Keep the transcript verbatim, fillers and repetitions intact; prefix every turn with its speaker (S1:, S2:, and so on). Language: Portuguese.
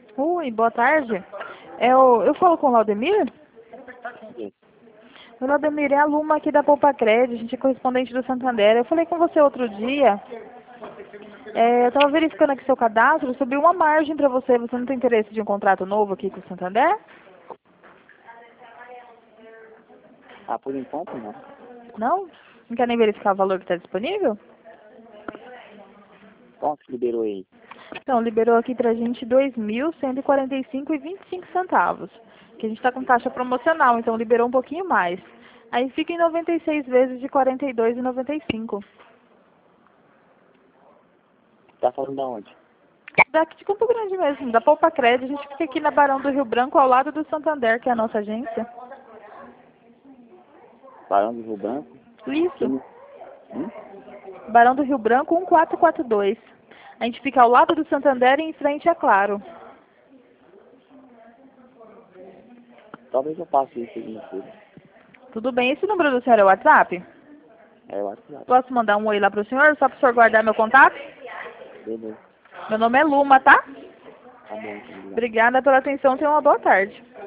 S1: Oi, boa tarde. Eu, eu falo com o Laudemir?
S2: Sim.
S1: O Laudemir é aluno aqui da Poupa Crédito, a gente é correspondente do Santander. Eu falei com você outro dia. É, eu estava verificando aqui seu cadastro, subiu uma margem para você. Você não tem interesse de um contrato novo aqui com o Santander?
S2: Ah, por enquanto não.
S1: Não? Não quer nem verificar o valor que está disponível?
S2: Quanto que liberou aí?
S1: Então, liberou aqui pra gente dois mil cento e quarenta e cinco reais e vinte e cinco centavos. Que a gente está com taxa promocional, então liberou um pouquinho mais. Aí fica em noventa e seis vezes de quarenta e dois reais e noventa e cinco.
S2: Tá falando da onde?
S1: Daqui de Campo Grande mesmo, da Poupa Crédito. A gente fica aqui na Barão do Rio Branco, ao lado do Santander, que é a nossa agência.
S2: Barão do Rio Branco?
S1: Isso.
S2: Hum?
S1: Barão do Rio Branco, um quatro quatro dois. A gente fica ao lado do Santander e em frente a Claro.
S2: Talvez eu passe isso aí no futuro.
S1: Tudo bem? Esse número do senhor é o WhatsApp?
S2: É o WhatsApp.
S1: Posso mandar um oi lá pro senhor, só para o senhor guardar meu contato?
S2: Beleza.
S1: Meu nome é Luma, tá?
S2: Tá bom, então, obrigado.
S1: Obrigada pela atenção, tenha uma boa tarde.